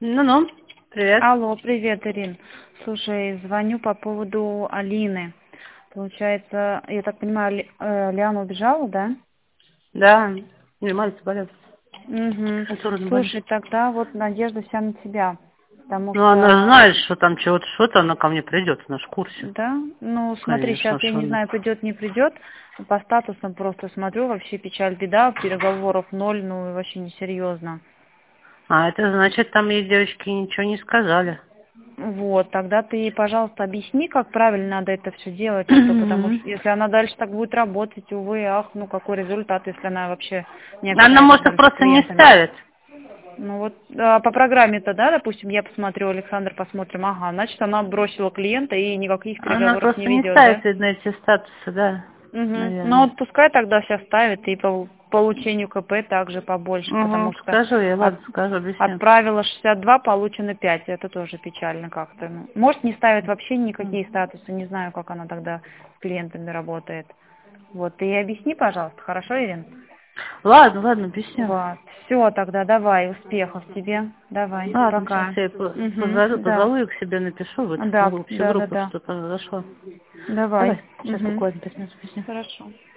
Ну-ну, привет. Алло, привет, Ирин. Слушай, звоню по поводу Алины. Получается, я так понимаю, Лиана убежала, да? Да, не, мальчик болел. Угу. Который болит. Слушай, тогда вот надежда вся на тебя. Потому Ну, она что, знает, что там чего-то, что-то, она ко мне придет, она ж в курсе. да, ну смотри, сейчас Конечно, я что не она. знаю, придет, не придет. По статусам просто смотрю, вообще печаль, беда, переговоров ноль, ну и вообще несерьезно. А это значит, там ей девочки ничего не сказали. Вот, тогда ты ей, пожалуйста, объясни, как правильно надо это все делать, а то потому что если она дальше так будет работать, увы, ах, ну какой результат, если она вообще не Она, общается может, дальше с просто не клиентами. ставит. Ну вот по программе-то, да, допустим, я посмотрю, Александр посмотрим, ага, значит, она бросила клиента и никаких Она переговоров не просто не ведет, да? ставит, видно, эти статусы, да, Угу. Ну наверное. вот пускай тогда вся ставит и по получению КП также побольше, Угу, потому что скажу я, ладно, скажу, объясню. отправила 62, получено 5. Это тоже печально как-то. Ну, может, не ставит вообще никакие статусы, не знаю, как она тогда с клиентами работает. Вот, ты объясни, пожалуйста, хорошо, Ирин? Ладно, ладно, объясню. Вот. Все, тогда давай, успехов тебе. Давай, Ладно, сейчас пока. я ей Угу, да. позову ее к себе, напишу в Да, общую да, да, группу, да. что произошло. Давай. Давай, сейчас Угу. буквально 5 минут объясню. Хорошо.